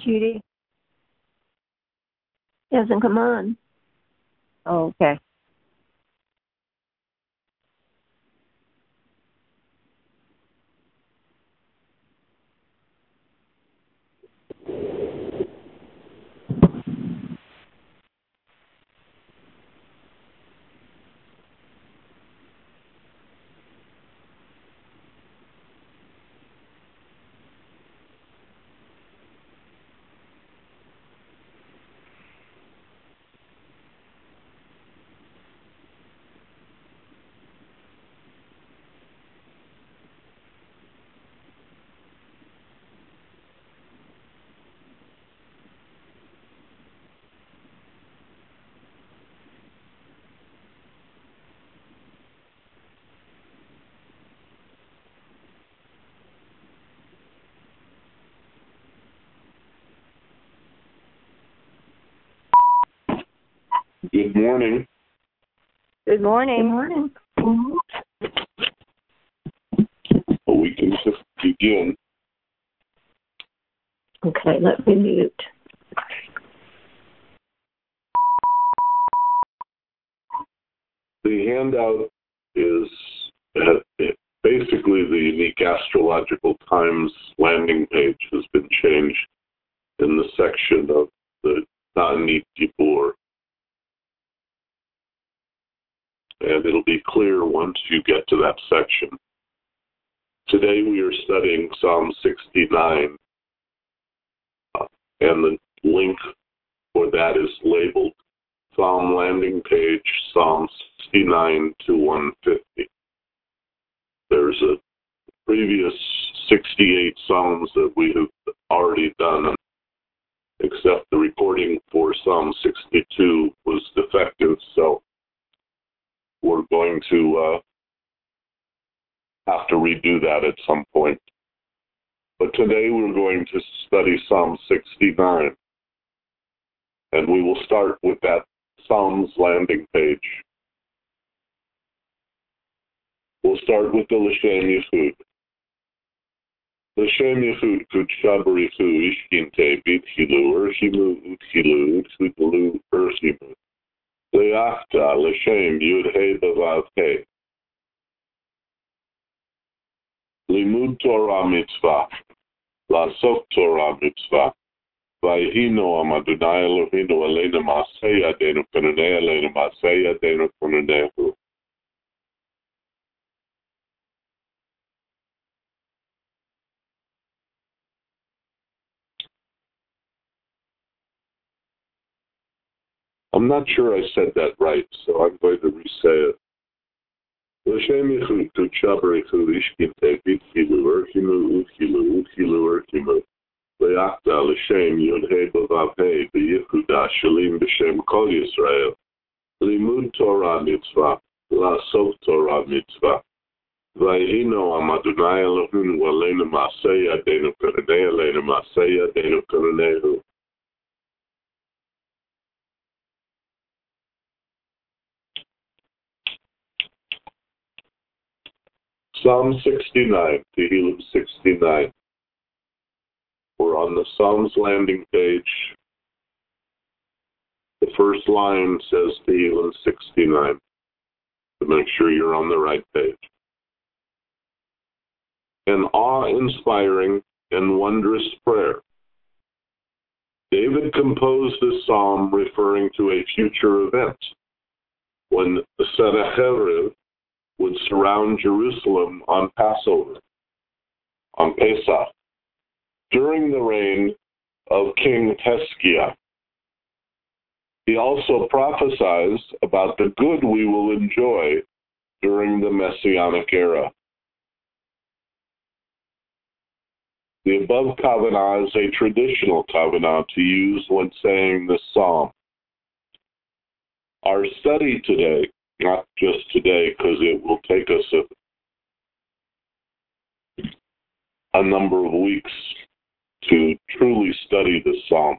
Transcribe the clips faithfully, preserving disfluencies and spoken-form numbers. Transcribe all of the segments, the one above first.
Judy. He hasn't come on. Oh, okay. Good morning. Good morning. Good morning. Well, we can just begin. Okay, let me mute. The handout is uh, basically the unique astrological times landing page has been changed in the section of the Ta'anit Dibur. And it'll be clear once you get to that section. Today we are studying Psalm sixty-nine, uh, and the link for that is labeled Psalm Landing Page, Psalm sixty-nine to one fifty. There's a previous sixty-eight Psalms that we have already done, except the recording for Psalm sixty-two was defective, so we're going to uh, have to redo that at some point. But today we're going to study Psalm sixty-nine, and we will start with that Psalms landing page. We'll start with the L'Shem Yechud. L'Shem Yechud Kudsha Barichu Ishkinte Bitchilu Urshimu Utchilu Utchilu Urshimu Leachta L'Shem Yud He Bavav He Limud Torah Mitzvah Lasok Torah Mitzvah Vayhino Am Adonai Eloheinu Aleinu Maaseh Yadeinu Kononei Aleinu Maaseh Yadeinu Kononehu. I'm not sure I said that right, so I'm going to re-say it. L'Shem Yechud Kudsha Barichu Ishkinte Bitchilu Urchimu Utchilu Utchilu Urchimu Leachta L'Shem Yud He Bavav He B'Yehuda Shalim B'Shem Kol Yisrael Limud Torah Mitzvah Lasok Torah Mitzvah Vayhino Am Adonai Eloheinu Aleinu Maaseh Yadeinu Kononei Aleinu Maaseh Yadeinu Kononehu. Psalm sixty-nine, Tehillim sixty-nine. We're on the Psalms landing page. The first line says Tehillim sixty-nine, to make sure you're on the right page. An awe-inspiring and wondrous prayer. David composed this psalm referring to a future event, when the Sennacherib would surround Jerusalem on Passover, on Pesach, during the reign of King Hezekiah. He also prophesies about the good we will enjoy during the Messianic era. The above kavanah is a traditional kavanah to use when saying this psalm. Our study today, not just today, because it will take us a, a number of weeks to truly study this psalm.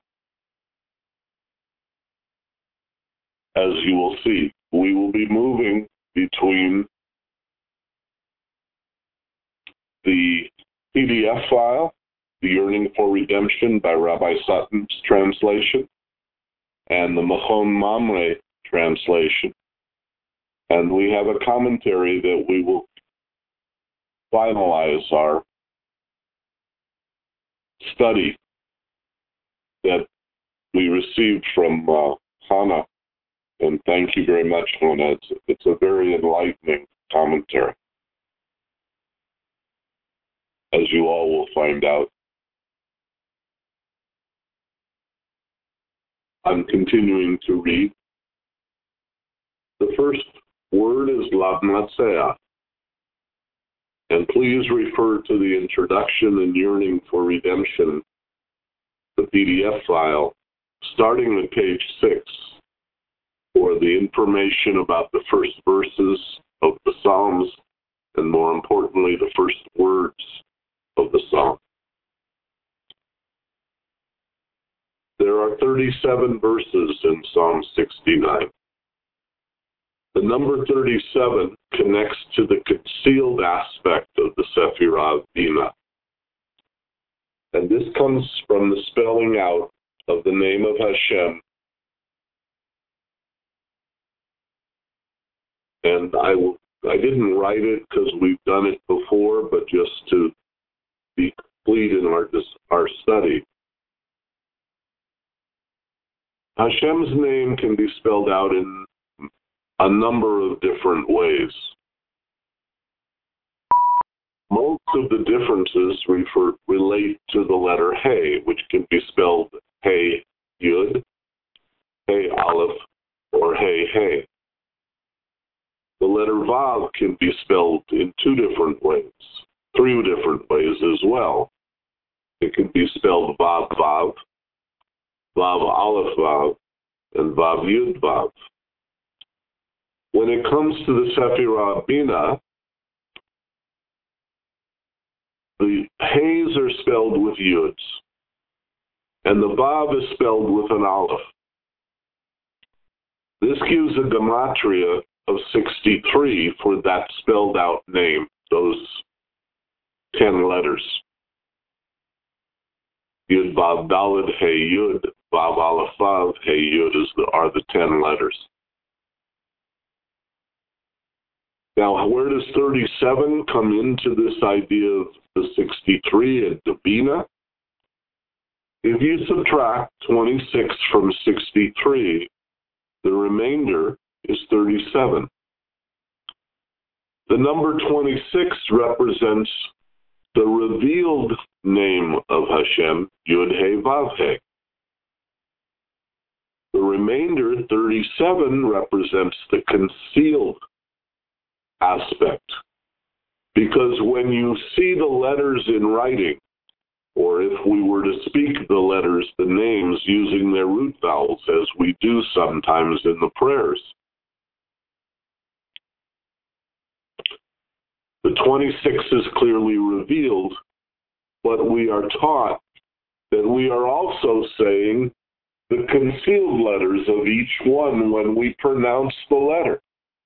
As you will see, we will be moving between the P D F file The Yearning for Redemption by Rabbi Sutton's translation, and the Machon Mamre translation. And we have a commentary that we will finalize our study that we received from uh, Hannah. And thank you very much, Hannah. It's, it's a very enlightening commentary, as you all will find out. I'm continuing to read. The first word is Lavnatsea. And please refer to the introduction and Yearning for Redemption, the P D F file, starting at page six, for the information about the first verses of the Psalms, and more importantly, the first words of the Psalm. There are thirty-seven verses in Psalm sixty-nine. The number thirty-seven connects to the concealed aspect of the Sephirah Bina. And this comes from the spelling out of the name of Hashem. And I, will, I didn't write it because we've done it before, but just to be complete in our, our study. Hashem's name can be spelled out in a number of different ways. Most of the differences refer, relate to the letter He, which can be spelled He Yud, He Aleph, or He He. The letter Vav can be spelled in two different ways, three different ways as well. It can be spelled Vav Vav, Vav Aleph Vav, and Vav Yud Vav. When it comes to the Sephirah Bina, the He's are spelled with Yuds, and the Vav is spelled with an Aleph. This gives a gematria of sixty-three for that spelled out name, those ten letters. Yud Vav Daled He Yud, Vav Aleph Vav He Yud is the, are the ten letters. Now, where does thirty-seven come into this idea of the sixty-three and the Bina? If you subtract twenty-six from sixty-three, the remainder is thirty-seven. The number twenty-six represents the revealed name of Hashem, Yud He Vav He. The remainder, thirty-seven, represents the concealed aspect. Because when you see the letters in writing, or if we were to speak the letters, the names, using their root vowels, as we do sometimes in the prayers, the twenty-six is clearly revealed, but we are taught that we are also saying the concealed letters of each one when we pronounce the letter.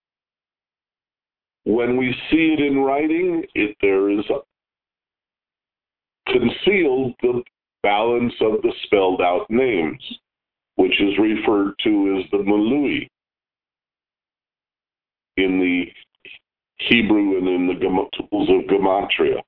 When we see it in writing, it, there is concealed the balance of the spelled out names, which is referred to as the Malui in the Hebrew and in the tools of Gematria.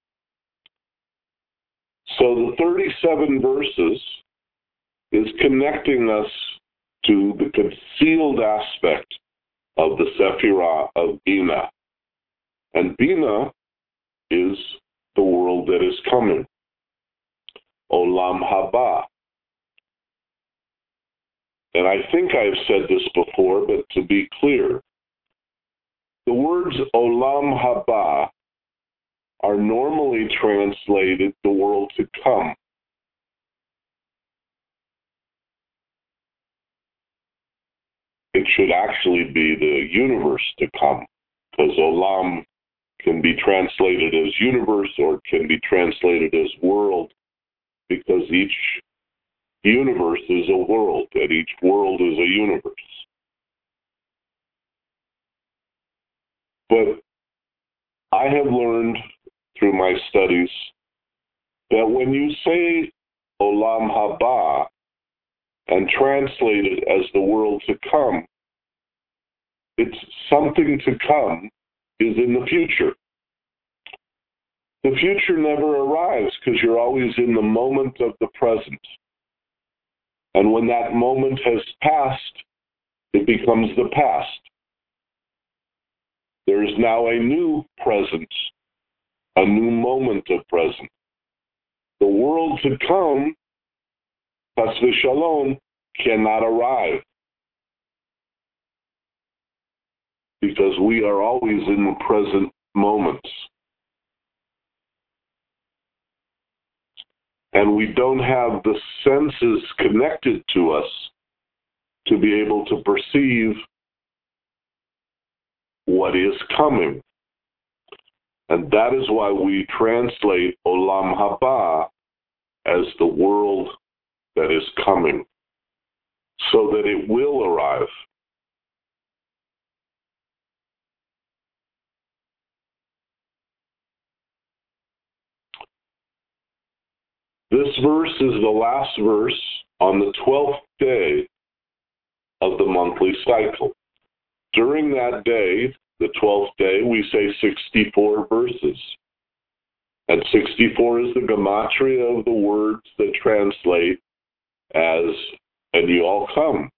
So the thirty-seven verses is connecting us to the concealed aspect of the Sephirah of Bina. And Bina is the world that is coming. Olam Haba. And I think I've said this before, but to be clear, the words Olam Haba are normally translated the world to come. It should actually be the universe to come, because Olam can be translated as universe or it can be translated as world, because each universe is a world, and each world is a universe. But I have learned through my studies that when you say Olam Haba and translate it as the world to come, it's something to come is in the future. The future never arrives because you're always in the moment of the present. And when that moment has passed, it becomes the past. There is now a new present, a new moment of present. The world to come, Chas v'Shalom, cannot arrive because we are always in the present moments. And we don't have the senses connected to us to be able to perceive what is coming. And that is why we translate Olam Haba as the world that is coming, so that it will arrive. This verse is the last verse on the twelfth day of the monthly cycle. During that day, the twelfth day, we say sixty-four verses. And sixty-four is the gematria of the words that translate as, and you all come,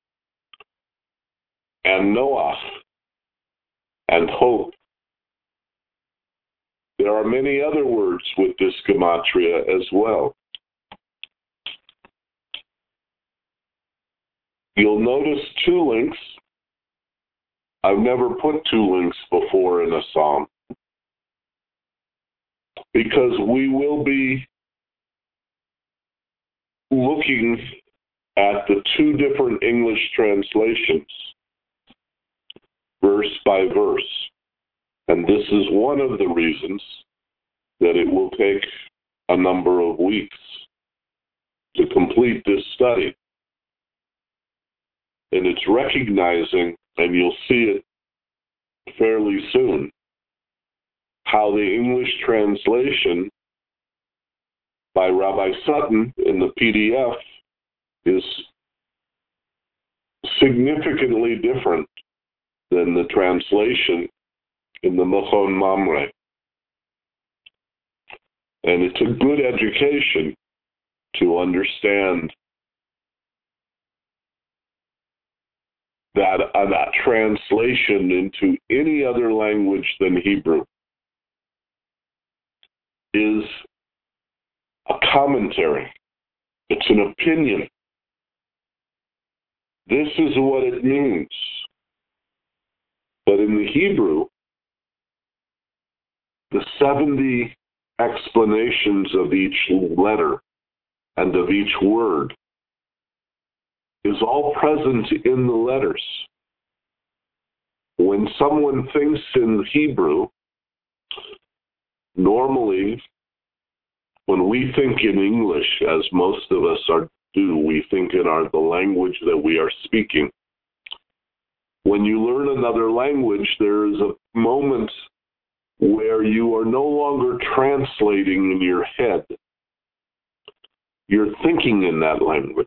and Noach, and hope. There are many other words with this gematria as well. You'll notice two links. I've never put two links before in a psalm because we will be looking at the two different English translations, verse by verse. And this is one of the reasons that it will take a number of weeks to complete this study. And it's recognizing, and you'll see it fairly soon, how the English translation by Rabbi Sutton in the P D F is significantly different than the translation in the Mechon Mamre. And it's a good education to understand that, uh, that translation into any other language than Hebrew is a commentary. It's an opinion. This is what it means. But in the Hebrew, the seventy explanations of each letter and of each word is all present in the letters. When someone thinks in Hebrew, normally when we think in English, as most of us are do, we think in our the language that we are speaking. When you learn another language, there is a moment where you are no longer translating in your head. You're thinking in that language.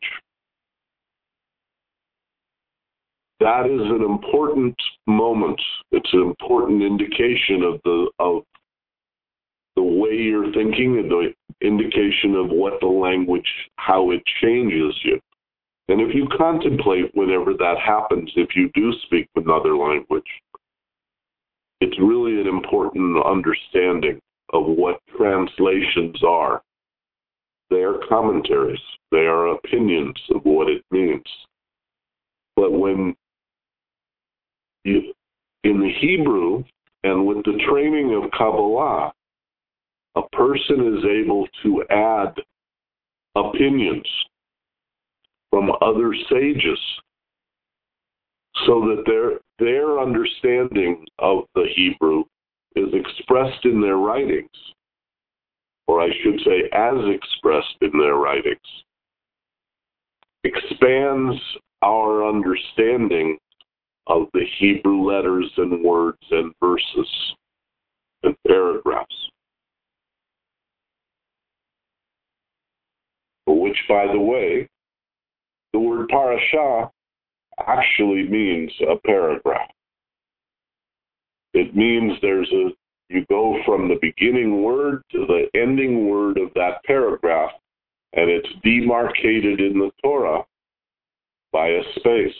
That is an important moment. It's an important indication of the of the way you're thinking and the indication of what the language, how it changes you. And if you contemplate whenever that happens, if you do speak another language, it's really an important understanding of what translations are. They are commentaries. They are opinions of what it means. But when you, in the Hebrew and with the training of Kabbalah, a person is able to add opinions from other sages so that their their understanding of the Hebrew is expressed in their writings, or I should say as expressed in their writings, expands our understanding of the Hebrew letters and words and verses and paragraphs. by the way, the word parashah actually means a paragraph. It means there's a, you go from the beginning word to the ending word of that paragraph, and it's demarcated in the Torah by a space.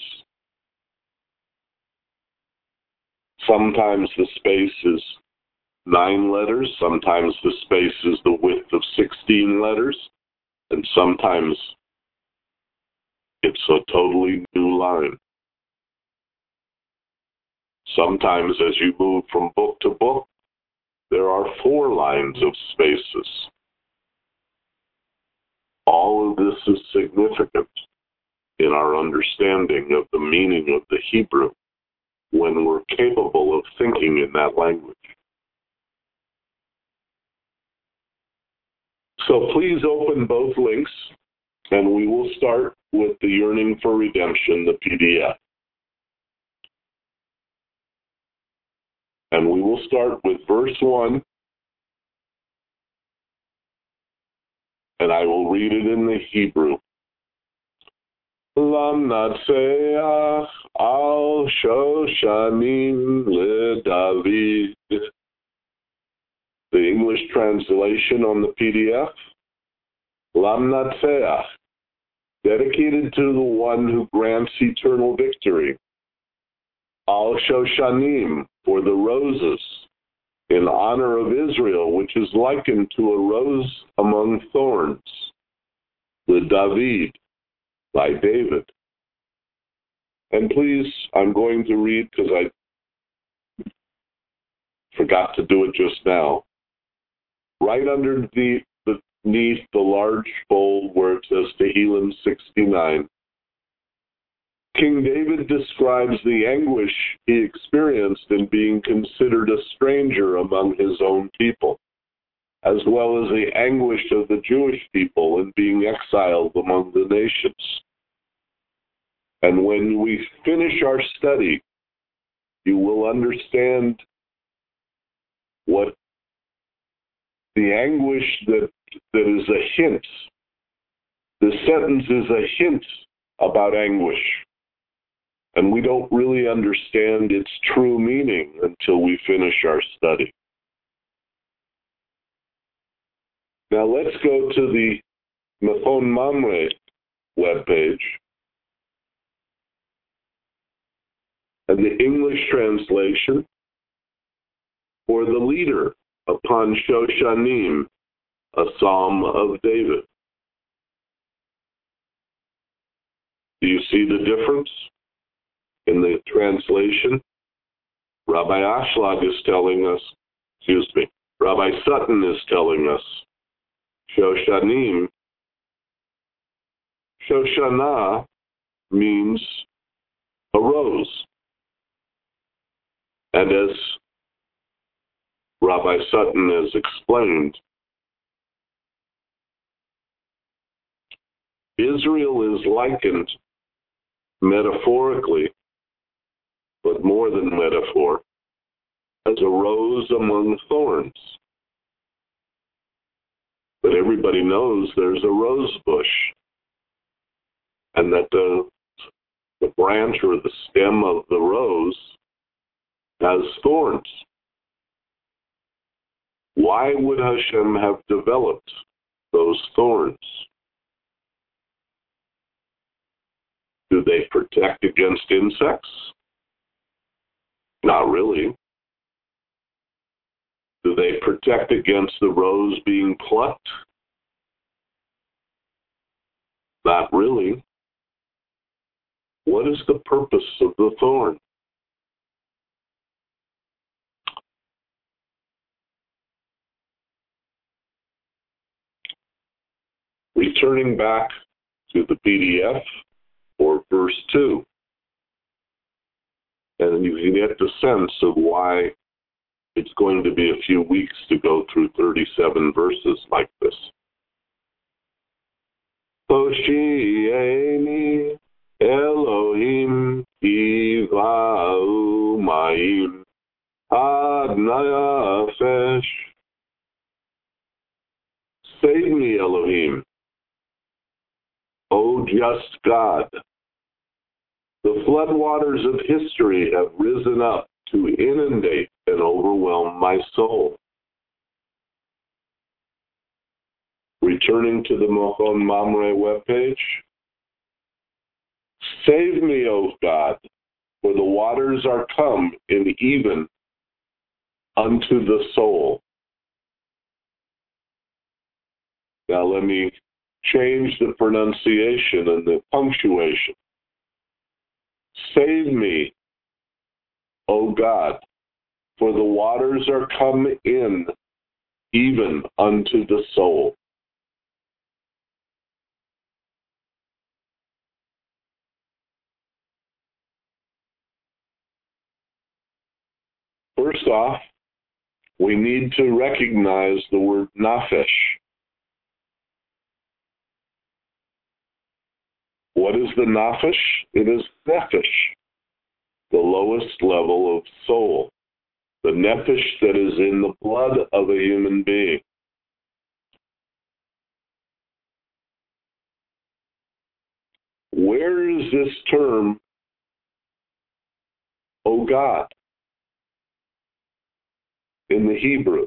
Sometimes the space is nine letters, sometimes the space is the width of sixteen letters, and sometimes it's a totally new line. Sometimes as you move from book to book, there are four lines of spaces. All of this is significant in our understanding of the meaning of the Hebrew when we're capable of thinking in that language. So please open both links, and we will start with the Yearning for Redemption, the P D F. And we will start with verse one, and I will read it in the Hebrew. Lamnatseach al Shoshanim leDavid. The English translation on the P D F, Lamnatseach, dedicated to the one who grants eternal victory. Al Shoshanim, for the roses, in honor of Israel, which is likened to a rose among thorns. LeDavid, by David. And please, I'm going to read, because I forgot to do it just now, right underneath the, beneath the large bold where it says Tehillim sixty-nine, King David describes the anguish he experienced in being considered a stranger among his own people, as well as the anguish of the Jewish people in being exiled among the nations. And when we finish our study, you will understand what the anguish that, that is a hint. The sentence is a hint about anguish. And we don't really understand its true meaning until we finish our study. Now let's go to the Mechon Mamre webpage. And the English translation for the leader upon Shoshanim, a psalm of David. Do you see the difference in the translation? Rabbi Ashlag is telling us, excuse me, Rabbi Sutton is telling us, Shoshanim, Shoshana means a rose. And as Rabbi Sutton has explained, Israel is likened metaphorically, but more than metaphor, as a rose among thorns. But everybody knows there's a rose bush, and that the, the branch or the stem of the rose has thorns. Why would Hashem have developed those thorns? Do they protect against insects? Not really. Do they protect against the rose being plucked? Not really. What is the purpose of the thorn? Returning back to the P D F or verse two, and you can get the sense of why it's going to be a few weeks to go through thirty-seven verses like this. Hoshieni Elohim Kivau Ma'im Ad Nayafesh. Save me, Elohim, O just God. The floodwaters of history have risen up to inundate and overwhelm my soul. Returning to the Machon Mamre webpage. Save me, O God, for the waters are come in even unto the soul. Now let me change the pronunciation and the punctuation. Save me, O God, for the waters are come in even unto the soul. First off, we need to recognize the word nafesh. What is the nafesh? It is nefesh, the lowest level of soul, the nefesh that is in the blood of a human being. Where is this term, O God, in the Hebrew?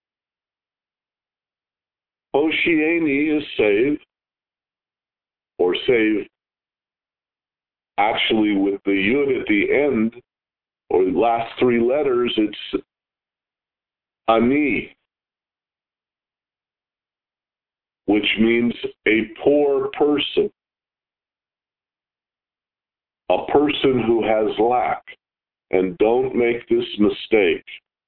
Hoshieni is save, or save actually with the yud at the end, or the last three letters, it's ani, which means a poor person, a person who has lack. And don't make this mistake.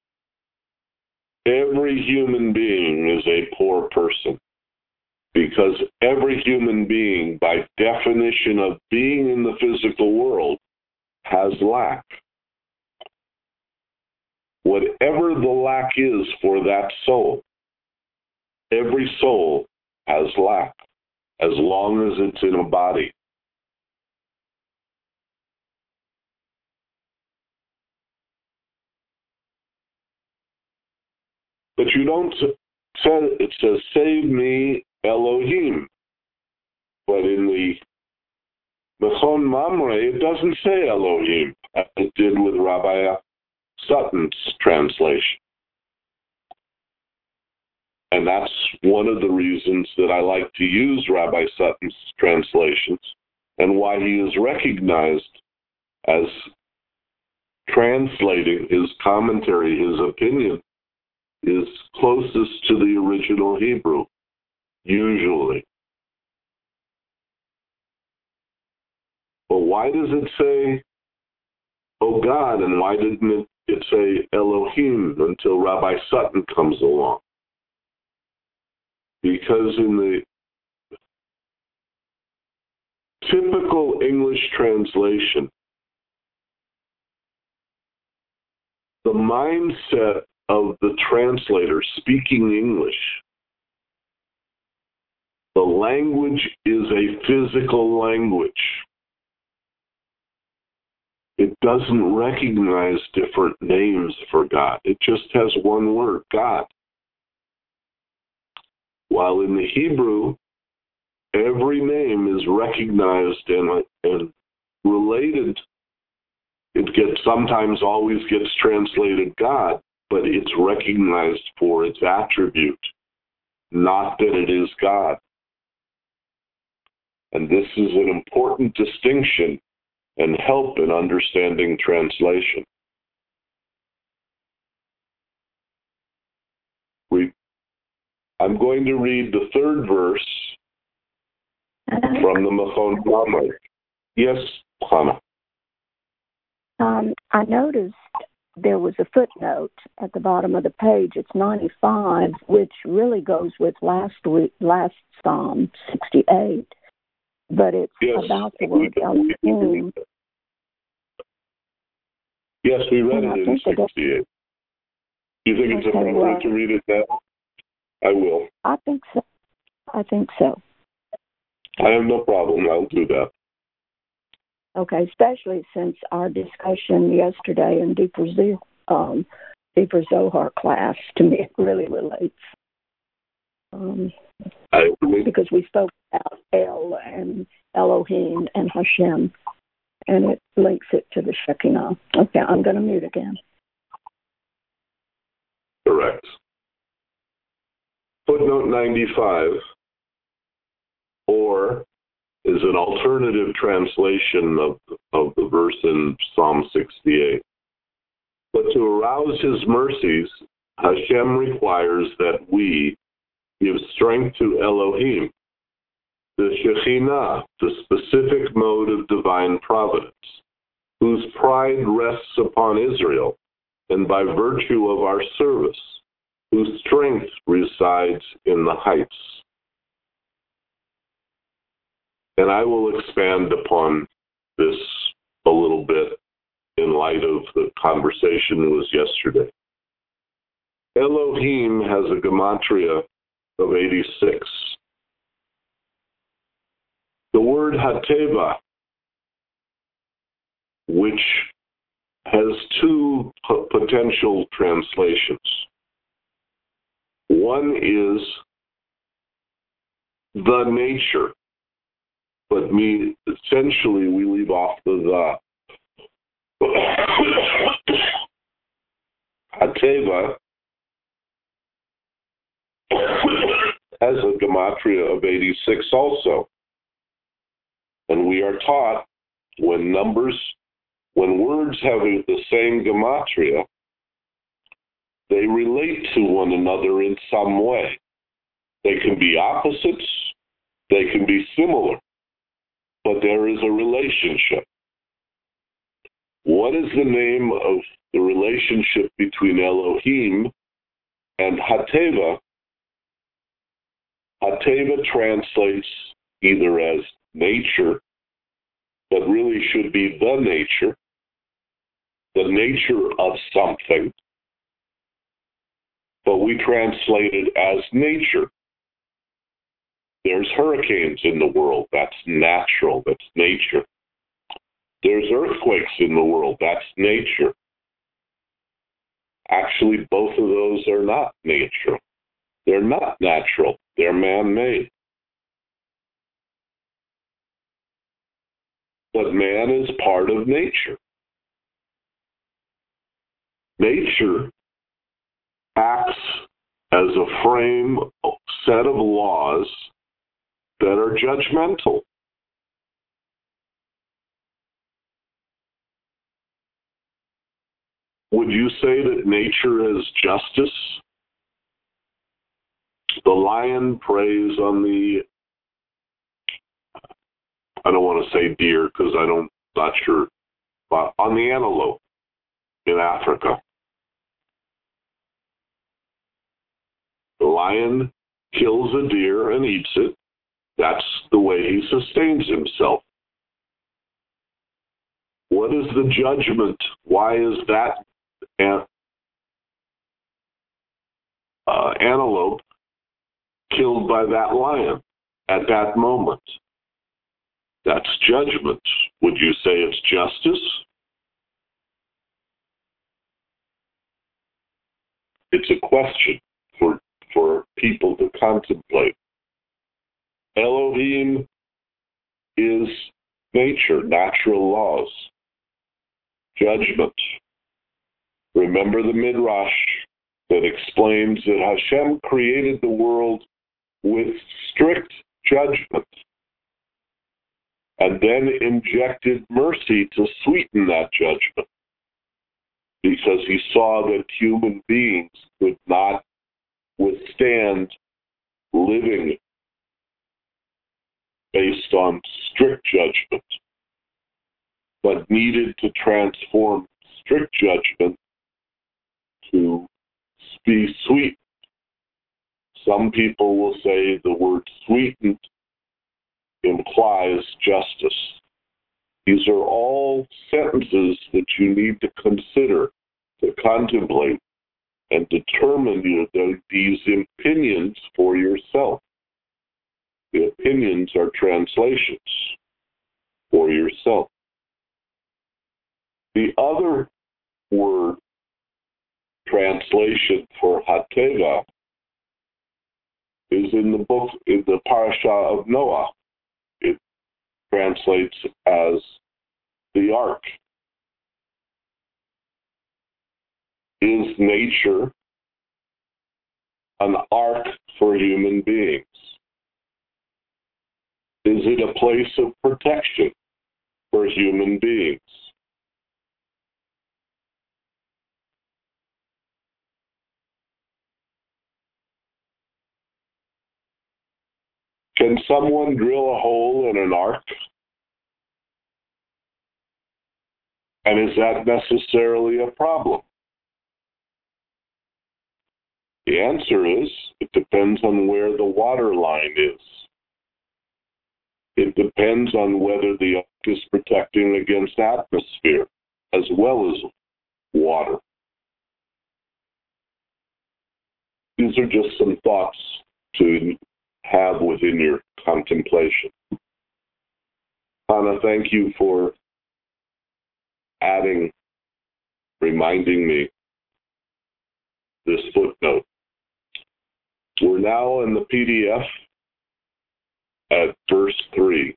Every human being is a poor person, because every human being, by definition of being in the physical world, has lack. Whatever the lack is for that soul, every soul has lack, as long as it's in a body. But you don't say, it says, save me, Elohim. But in the Machon Mamre, it doesn't say Elohim, as it did with Rabbi Sutton's translation. And that's one of the reasons that I like to use Rabbi Sutton's translations, and why he is recognized as translating his commentary, his opinion, is closest to the original Hebrew, usually. But why does it say, oh God, and why didn't it, it say Elohim until Rabbi Sutton comes along? Because in the typical English translation, the mindset of the translator speaking English, the language is a physical language. It doesn't recognize different names for God. It just has one word, God. While in the Hebrew, every name is recognized and, and related. It gets sometimes always gets translated God, but it's recognized for its attribute, not that it is God. And this is an important distinction and help in understanding translation. We, I'm going to read the third verse from the Machon Mamre. Yes, Hannah. Um, I noticed there was a footnote at the bottom of the page. It's ninety-five, which really goes with last week, last Psalm sixty-eight. But it's yes, about the word Elohim. Yes, we read And it in sixty-eight. Do you think it's okay, appropriate well, to read it now? I will. I think so. I think so. I have no problem. I'll do that. Okay, especially since our discussion yesterday in Deeper, Z- um, Deeper Zohar class, to me, it really relates. Um, I, because we spoke about El and Elohim and Hashem, and it links it to the Shekinah. Okay, I'm going to mute again. Correct. Footnote ninety-five, or, is an alternative translation of, of the verse in Psalm sixty-eight. But to arouse his mercies, Hashem requires that we give strength to Elohim, the Shekhinah, the specific mode of divine providence, whose pride rests upon Israel, and by virtue of our service, whose strength resides in the heights. And I will expand upon this a little bit in light of the conversation that was yesterday. Elohim has a gematria of eighty-six. The word Hateva, which has two p- potential translations. One is the nature, but me, essentially we leave off the the. Hateva has a gematria of eighty-six also. And we are taught when numbers, when words have the same gematria, they relate to one another in some way. They can be opposites, they can be similar, but there is a relationship. What is the name of the relationship between Elohim and Hateva? Hateva translates either as nature, but really should be the nature, the nature of something, but we translate it as nature. There's hurricanes in the world, that's natural, that's nature. There's earthquakes in the world, that's nature. Actually, both of those are not nature. They're not natural, they're man-made. But man is part of nature. Nature acts as a frame, set of laws that are judgmental. Would you say that nature is justice? The lion preys on the, I don't want to say deer because I don't, not sure, but on the antelope in Africa. The lion kills a deer and eats it. That's the way he sustains himself. What is the judgment? Why is that an, uh, antelope killed by that lion at that moment? That's judgment. Would you say it's justice? It's a question for, for people to contemplate. Elohim is nature, natural laws, judgment. Remember the Midrash that explains that Hashem created the world with strict judgment and then injected mercy to sweeten that judgment because he saw that human beings could not withstand living based on strict judgment, but needed to transform strict judgment to be sweet. Some people will say the word sweetened implies justice. These are all sentences that you need to consider, to contemplate, and determine you know, these opinions for yourself. The opinions are translations for yourself. The other word translation for Hateva is in the book, in the parasha of Noah. It translates as the ark. Is nature an ark for human beings? Is it a place of protection for human beings? Can someone drill a hole in an ark? And is that necessarily a problem? The answer is, it depends on where the water line is. It depends on whether the ark is protecting against atmosphere as well as water. These are just some thoughts to have within your contemplation. Hannah, thank you for adding, reminding me this footnote. We're now in the P D F at verse three.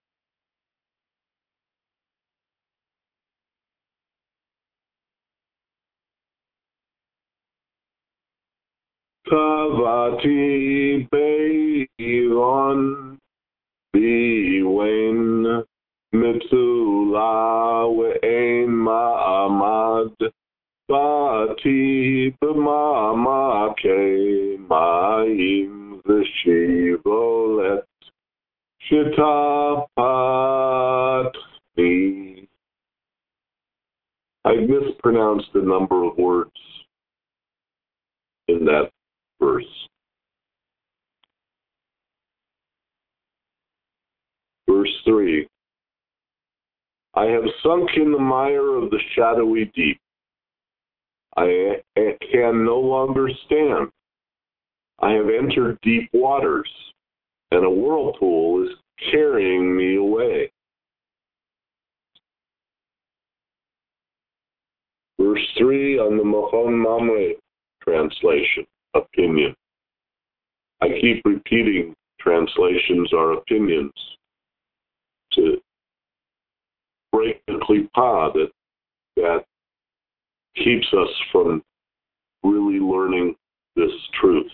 Kavati Beiron Biwen Mitsula We'en Ma'amad Bati B'ma'amake Ma'im V'shivolet Shitapatni. I mispronounced a number of words in that verse. Verse three. I have sunk in the mire of the shadowy deep. I can no longer stand. I have entered deep waters, and a whirlpool is carrying me away. Verse three on the Machon Mamre translation, opinion. I keep repeating translations are opinions to break the klipa that, that keeps us from really learning this truth.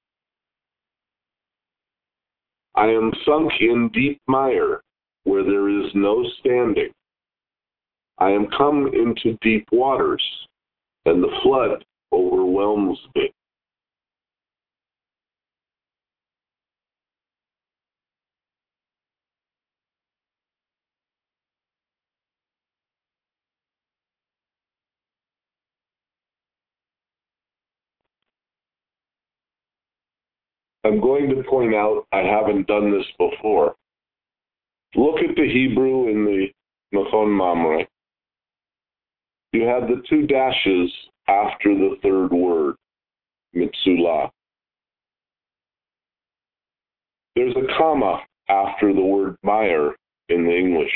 I am sunk in deep mire where there is no standing. I am come into deep waters, and the flood overwhelms me. I'm going to point out, I haven't done this before. Look at the Hebrew in the Machon Mamre. You have the two dashes after the third word, Mitsula. There's a comma after the word mire in the English.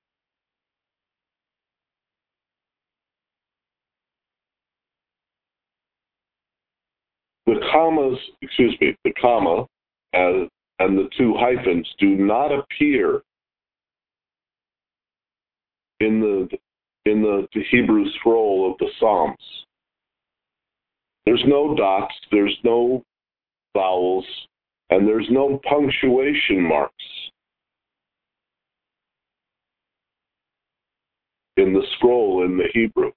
The commas, excuse me, the comma and, and the two hyphens do not appear in the in the, the Hebrew scroll of the Psalms. There's no dots, there's no vowels, and there's no punctuation marks in the scroll in the Hebrew.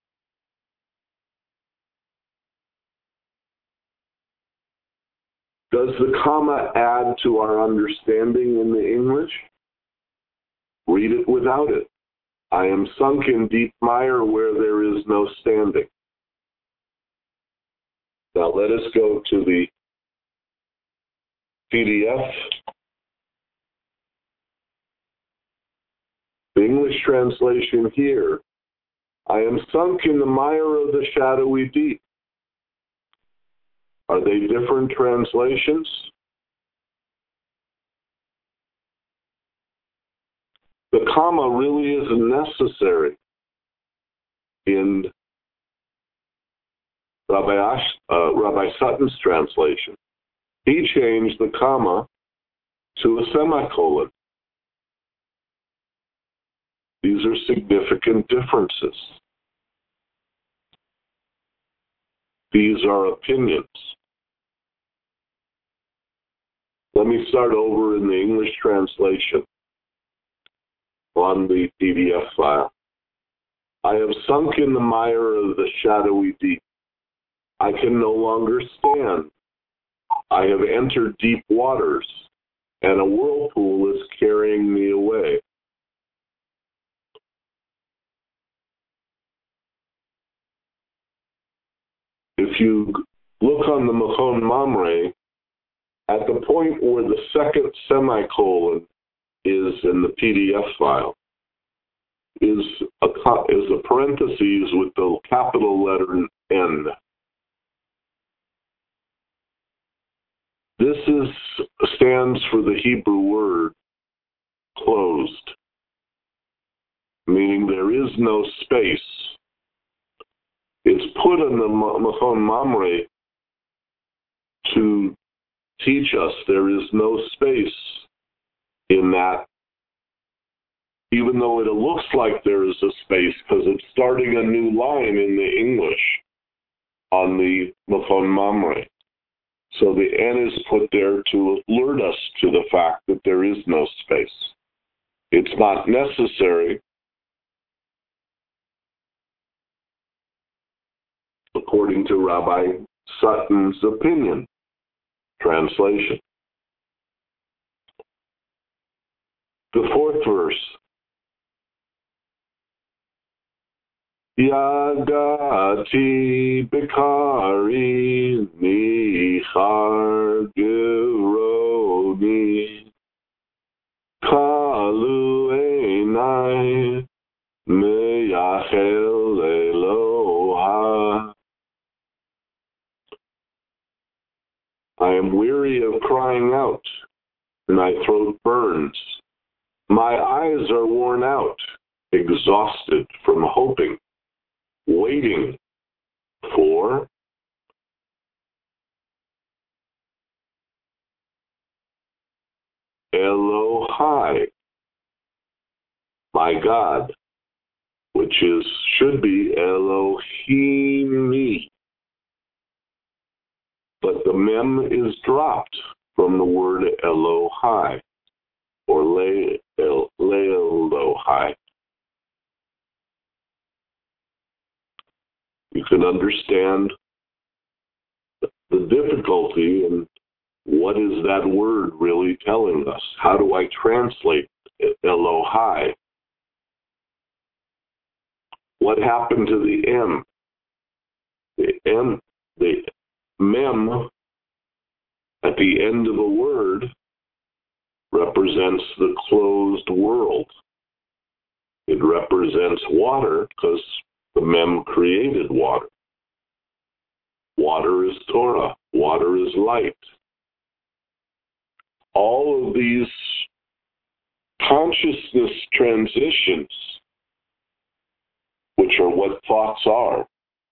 Does the comma add to our understanding in the English? Read it without it. I am sunk in deep mire where there is no standing. Now let us go to the P D F. The English translation here, I am sunk in the mire of the shadowy deep. Are they different translations? The comma really isn't necessary in Rabbi, Ash, uh, Rabbi Sutton's translation. He changed the comma to a semicolon. These are significant differences. These are opinions. Let me start over in the English translation on the P D F file. I have sunk in the mire of the shadowy deep. I can no longer stand. I have entered deep waters, and a whirlpool is carrying me away. If you look on the Machon Mamre, at the point where the second semicolon is in the P D F file, is a, is a parentheses with the capital letter N. This is stands for the Hebrew word closed, meaning there is no space. It's put in the Machon Mamre to teach us there is no space in that, even though it looks like there is a space, because it's starting a new line in the English on the Machon Mamre. So the N is put there to alert us to the fact that there is no space. It's not necessary, according to Rabbi Sutton's opinion. Translation. The fourth verse. Yagati Bikari Nichar Geroni Kalu Einai Meyachel Eloha. I am weary of crying out, and my throat burns. My eyes are worn out, exhausted from hoping, waiting for Elohai, my God, which is should be Elohimi. But the mem is dropped from the word Elohai, or Le, El, Leelohai. You can understand the difficulty in what is that word really telling us. How do I translate Elohai? What happened to the M? The M, the mem at the end of a word represents the closed world. It represents water because the mem created water. Water is Torah. Water is light. All of these consciousness transitions, which are what thoughts are,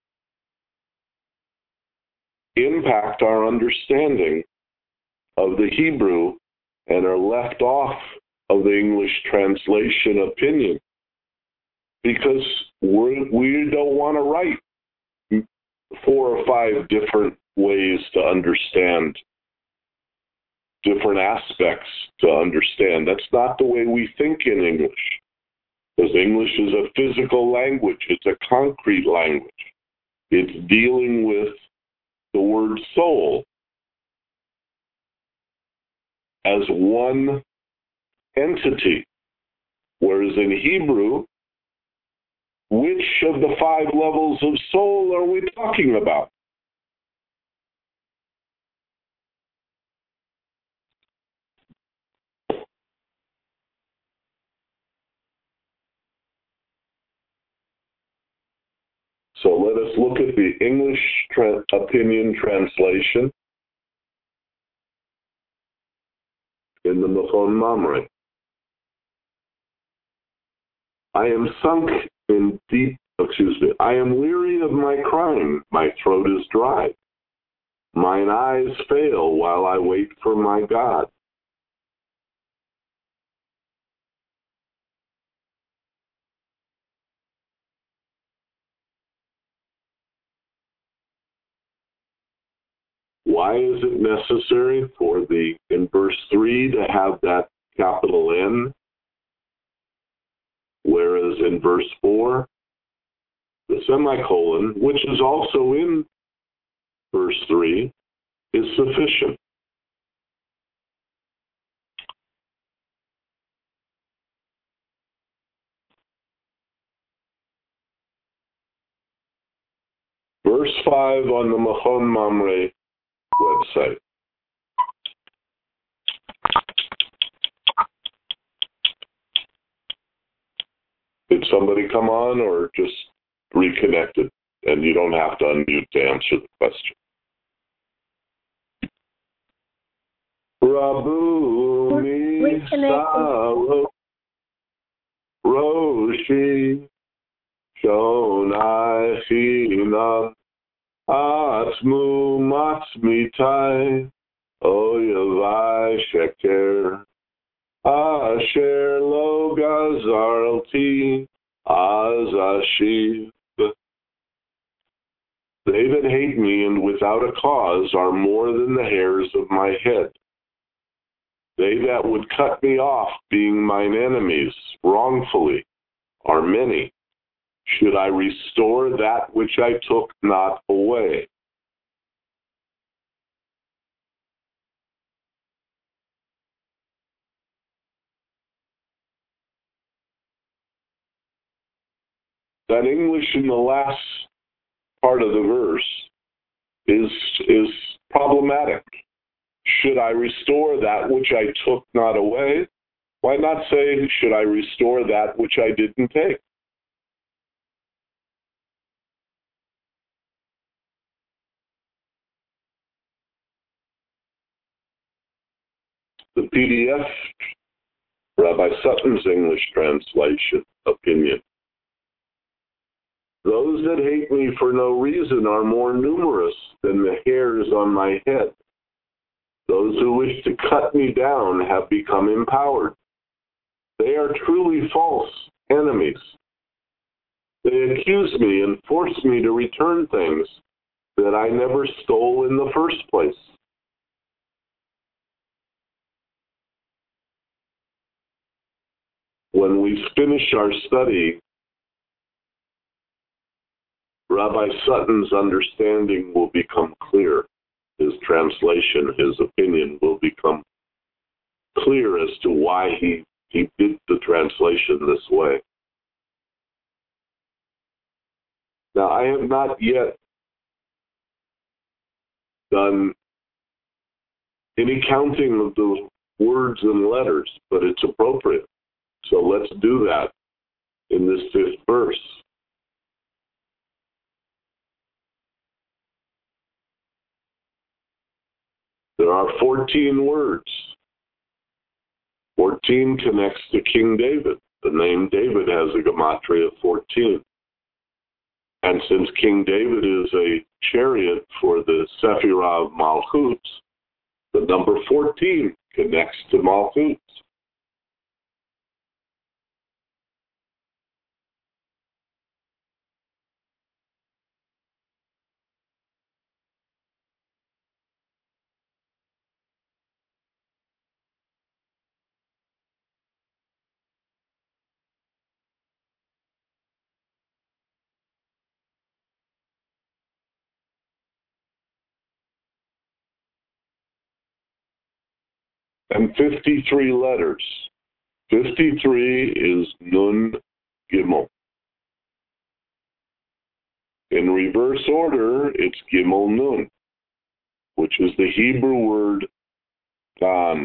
impact our understanding of the Hebrew and are left off of the English translation opinion because we're, we don't want to write four or five different ways to understand, different aspects to understand. That's not the way we think in English, because English is a physical language. It's a concrete language. It's dealing with the word soul as one entity, whereas in Hebrew, which of the five levels of soul are we talking about? So let us look at the English tra- opinion translation in the Machon Mamre. I am sunk in deep, excuse me, I am weary of my crying, my throat is dry. Mine eyes fail while I wait for my God. Why is it necessary for the, in verse three, to have that capital N, whereas in verse four, the semicolon, which is also in verse three, is sufficient? Verse five on the Machon Mamre website. Did somebody come on or just reconnected? And you don't have to unmute to answer the question. Rabu mi Roshi Shonai Chinam Atmu Matsmitai Oyavai Sheker Asher Lo Gazarti Azashiv. They that hate me and without a cause are more than the hairs of my head. They that would cut me off, being mine enemies, wrongfully, are many. Should I restore that which I took not away? That English in the last part of the verse is, is problematic. Should I restore that which I took not away? Why not say, should I restore that which I didn't take? The P D F, Rabbi Sutton's English translation, opinion. Those that hate me for no reason are more numerous than the hairs on my head. Those who wish to cut me down have become empowered. They are truly false enemies. They accuse me and force me to return things that I never stole in the first place. When we finish our study, Rabbi Sutton's understanding will become clear. His translation, his opinion will become clear as to why he, he did the translation this way. Now, I have not yet done any counting of the words and letters, but it's appropriate. So let's do that in this fifth verse. There are fourteen words. fourteen connects to King David. The name David has a gematria of fourteen. And since King David is a chariot for the Sephirah of Malchut, the number fourteen connects to Malchut. And fifty-three letters. fifty-three is Nun Gimel. In reverse order, it's Gimel Nun, which is the Hebrew word Gan.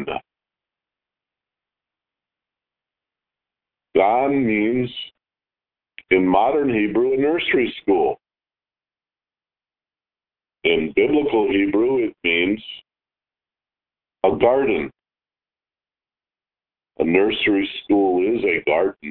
Gan means, in modern Hebrew, a nursery school. In biblical Hebrew, it means a garden. A nursery school is a garden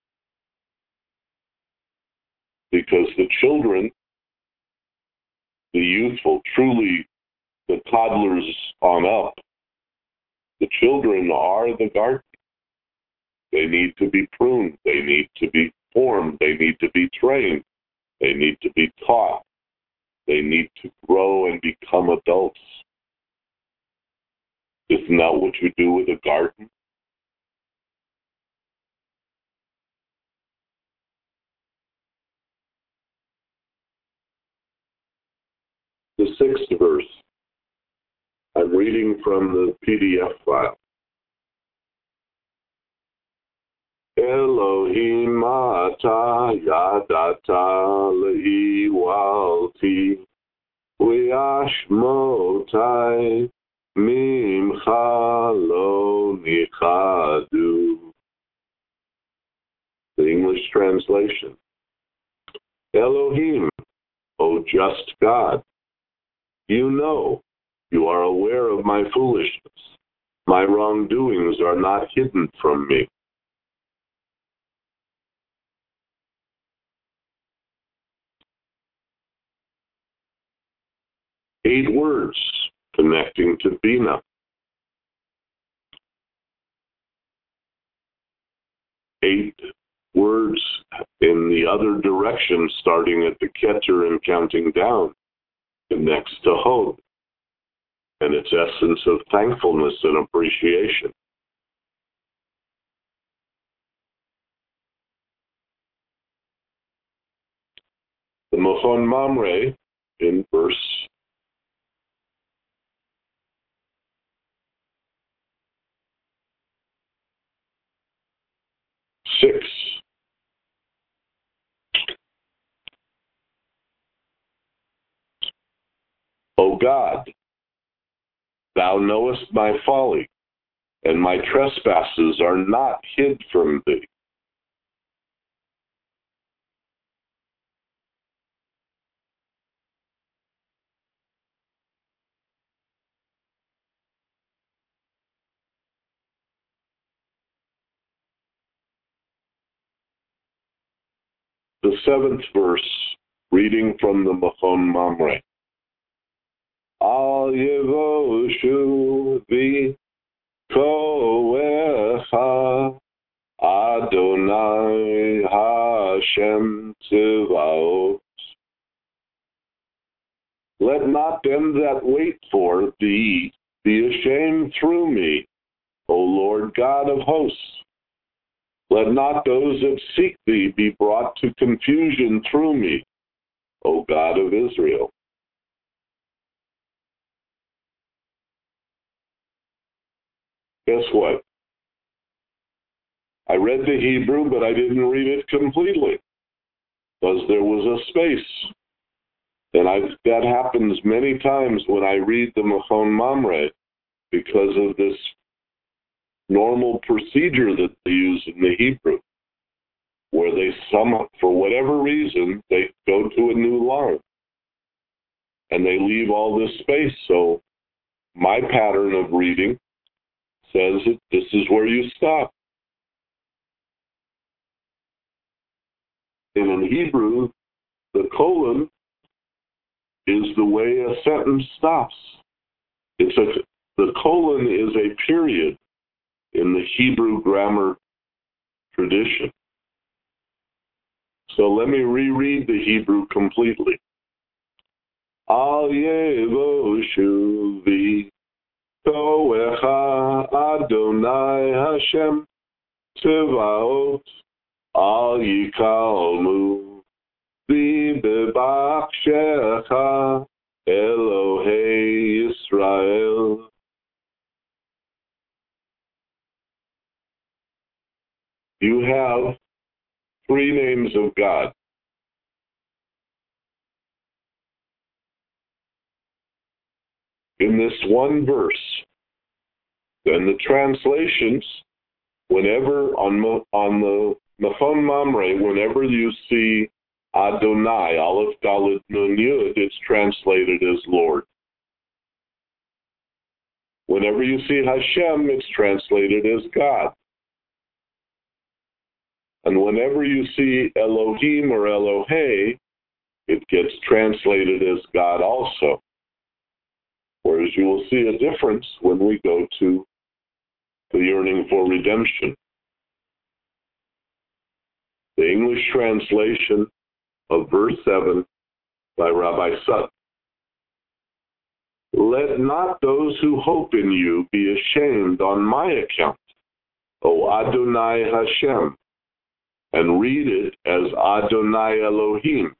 because the children the youthful, truly the toddlers on up. The children are the garden. They need to be pruned. They need to be formed. They need to be trained. They need to be taught. They need to grow and become adults. Isn't that what you do with a garden? The sixth verse. I'm reading from the P D F file. Elohim ata yadata le'iwalti Ve'ashmotai mimcha lo nichadu. The English translation. Elohim, O just God, you know, you are aware of my foolishness. My wrongdoings are not hidden from me. Eight words connecting to Bina. Eight words in the other direction, starting at the Keter and counting down, connects to Hod and its essence of thankfulness and appreciation. The Machon Mamre in verse six. O God, thou knowest my folly, and my trespasses are not hid from thee. The seventh verse, reading from the Machon Mamre. Al yevoshu vi koecha Adonai Hashem Tzevaot. Let not them that wait for thee be ashamed through me, O Lord God of hosts. Let not those that seek thee be brought to confusion through me, O God of Israel. Guess what? I read the Hebrew, but I didn't read it completely because there was a space. And I, that happens many times when I read the Machon Mamre because of this normal procedure that they use in the Hebrew, where they sum up, for whatever reason, they go to a new line and they leave all this space. So my pattern of reading says that this is where you stop. And in Hebrew, the colon is the way a sentence stops. It's a, the colon is a period in the Hebrew grammar tradition. So let me reread the Hebrew completely. Al yevoshu vi koecha Adonai Hashem Tzevaot al yikalmu vi bebachshecha Elohei Yisrael. You have three names of God. In this one verse. Then the translations, whenever on, on the Machon Mamre, whenever you see Adonai, Aleph Dalet Nun Yud, it's translated as Lord. Whenever you see Hashem, it's translated as God. And whenever you see Elohim or Elohei, it gets translated as God also. Whereas you will see a difference when we go to the yearning for redemption. The English translation of verse seven by Rabbi Sutton. Let not those who hope in you be ashamed on my account, O Adonai Hashem, and read it as Adonai Elohim.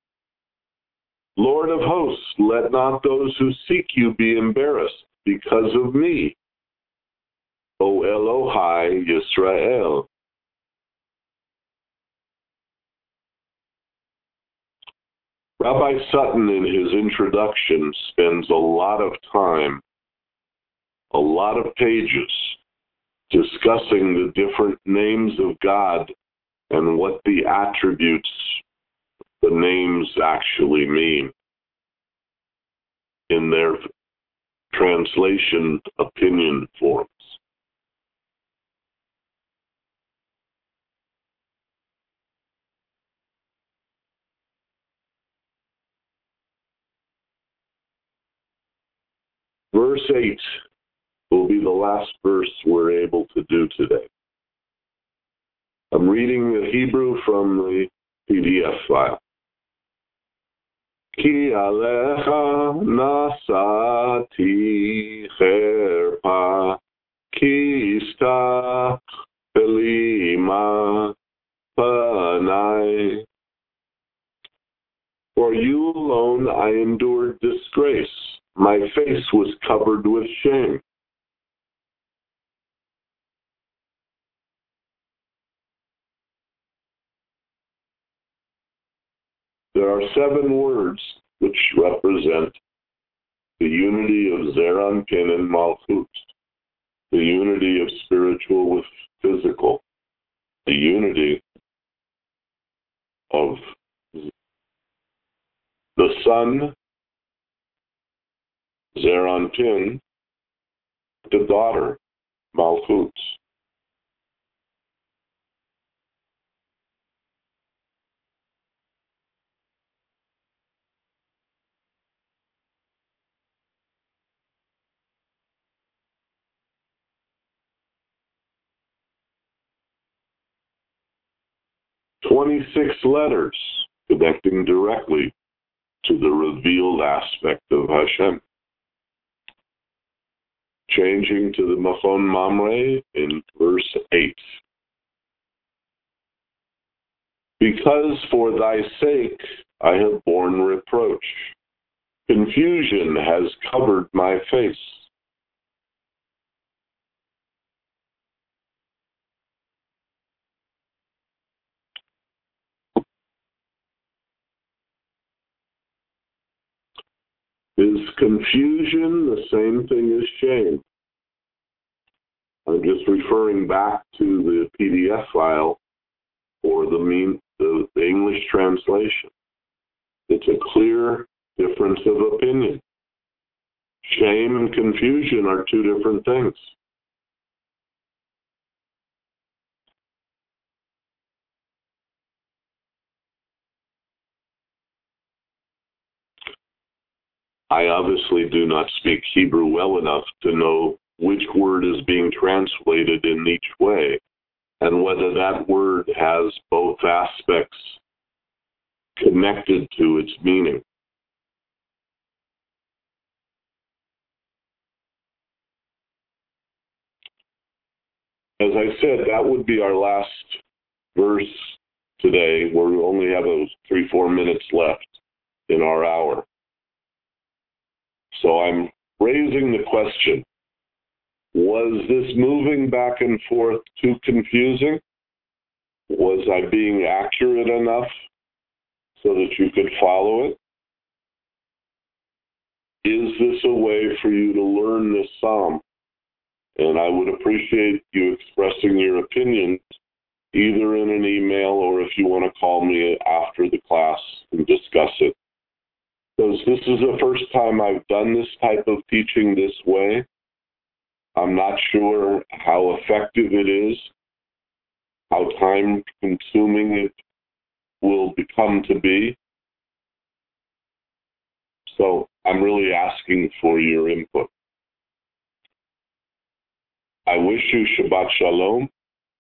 Lord of hosts, let not those who seek you be embarrassed because of me, O Elohai Yisrael. Rabbi Sutton, in his introduction, spends a lot of time, a lot of pages, discussing the different names of God and what the attributes, the names actually mean in their translation opinion forms. Verse eight will be the last verse we're able to do today. I'm reading the Hebrew from the P D F file. Ki alecha nasati cherpa, ki istach belima panai. For you alone I endured disgrace. My face was covered with shame. There are seven words which represent the unity of Zeranpin and Malchut, the unity of spiritual with physical, the unity of the son, Zeranpin, the daughter, Malchut. twenty-six letters connecting directly to the revealed aspect of Hashem. Changing to the Machon Mamre in verse eight. Because for thy sake I have borne reproach. Confusion has covered my face. Is confusion the same thing as shame? I'm just referring back to the P D F file for the, mean, the, the English translation. It's a clear difference of opinion. Shame and confusion are two different things. I obviously do not speak Hebrew well enough to know which word is being translated in each way, and whether that word has both aspects connected to its meaning. As I said, that would be our last verse today, where we only have those three, four minutes left in our hour. So I'm raising the question, was this moving back and forth too confusing? Was I being accurate enough so that you could follow it? Is this a way for you to learn this psalm? And I would appreciate you expressing your opinions either in an email or if you want to call me after the class and discuss it. Because this is the first time I've done this type of teaching this way. I'm not sure how effective it is, how time-consuming it will become to be. So I'm really asking for your input. I wish you Shabbat Shalom.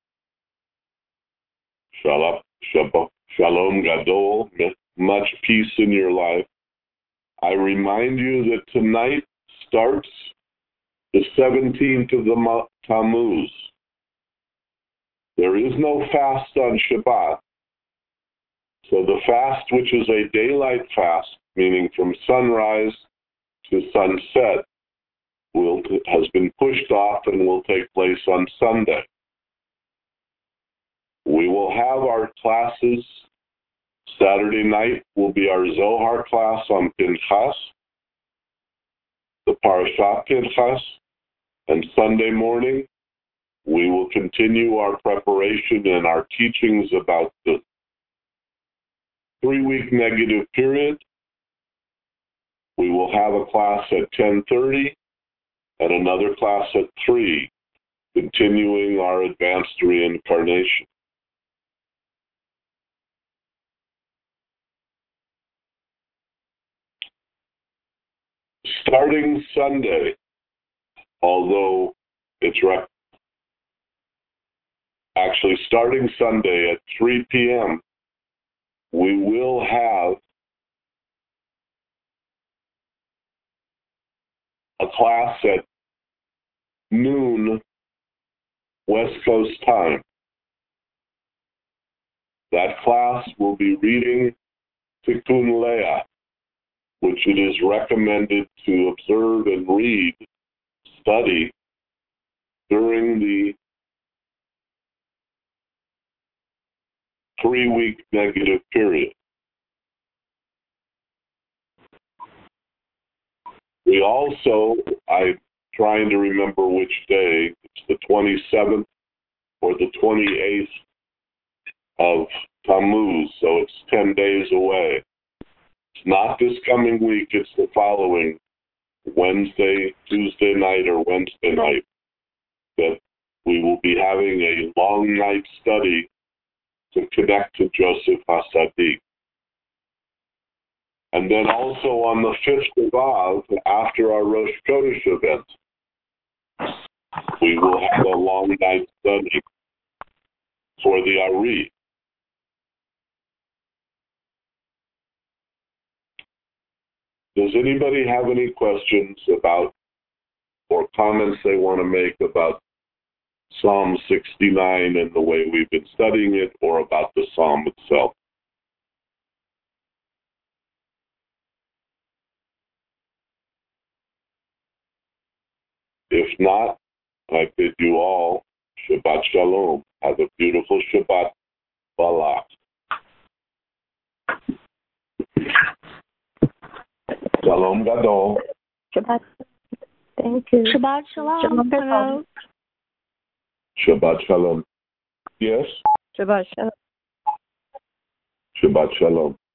Shalom, Shabbat, Shalom Gadol. Much peace in your life. I remind you that tonight starts the seventeenth of the Tammuz. There is no fast on Shabbat. So the fast, which is a daylight fast, meaning from sunrise to sunset, will has been pushed off and will take place on Sunday. We will have our classes. Saturday night will be our Zohar class on Pinchas, the Parashat Pinchas, and Sunday morning we will continue our preparation and our teachings about the three-week negative period. We will have a class at ten thirty and another class at three, continuing our advanced reincarnation. Starting Sunday, although it's rec- actually starting Sunday at three p.m., we will have a class at noon West Coast time. That class will be reading Tikkun Leah, which it is recommended to observe and read, study during the three-week negative period. We also, I'm trying to remember which day, it's the twenty-seventh or the twenty-eighth of Tammuz, so it's ten days away. It's not this coming week, it's the following Wednesday, Tuesday night, or Wednesday night that we will be having a long night study to connect to Joseph HaSadik. And then also on the fifth of Av, after our Rosh Chodesh event, we will have a long night study for the Ari. Does anybody have any questions about or comments they want to make about Psalm sixty-nine and the way we've been studying it, or about the Psalm itself? If not, I bid you all Shabbat Shalom. Have a beautiful Shabbat. Balak. Shalom Gadol. Shabbat. Thank you. Shabbat Shalom. Shalom. Shabbat Shalom. Yes? Shabbat Shalom. Shabbat Shalom.